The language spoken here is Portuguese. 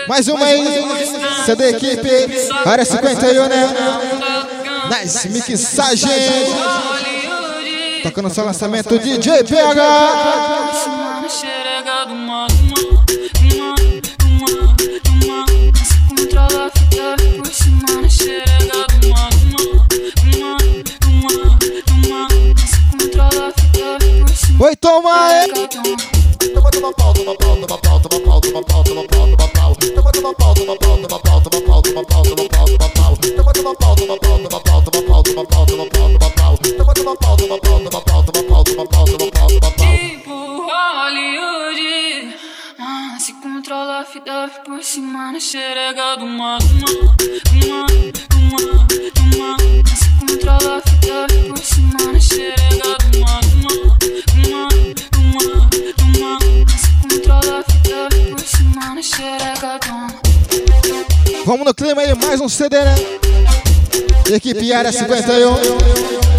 Mais uma aí, CD Equipe, área 51, né? Nice mixagem. Tocando seu lançamento, DJ PH. Oi, toma! Tipo Hollywood, se controla a fita por cima na xerega do mar. Se controla a fita por cima na xerega do mar. Vamos no clima aí, mais um CD, né? Equipe área 51.